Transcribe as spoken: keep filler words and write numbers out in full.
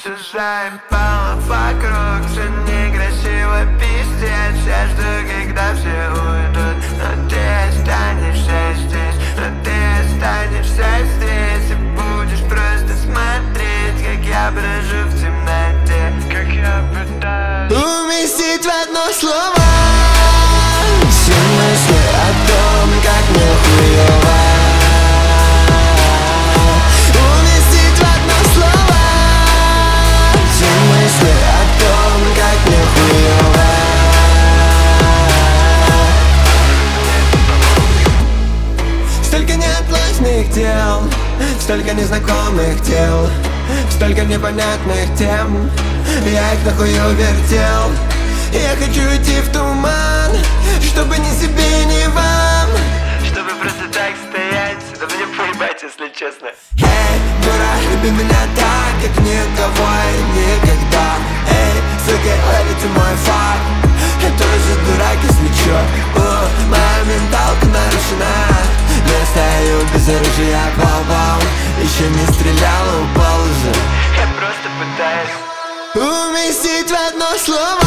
Все заебало вокруг, все некрасиво, пиздец. Я жду, когда все уйдут, но ты останешься здесь, но ты останешься здесь. И будешь просто смотреть, как я брожу в темноте, как я пытаюсь уместить в одно слово все мысли о том, как мне хуёво. Уместить в одно слово все мысли о том, как мне хуёво. Столько неотложных дел, столько незнакомых дел, столько непонятных тем. Я их нахуй вертел. Я хочу уйти в туман, чтобы ни себе, ни вам, чтобы просто так стоять, да мне поебать, если честно. эй, дура, люби меня так, как никого и никогда. Эй, сука, ловите мой факт, я тоже дурак, если чё. О, моя менталка нарушена, но я стою без оружия, вау-вау. Еще не стрелял, упал уже. Я просто пытаюсь уместить в одно слово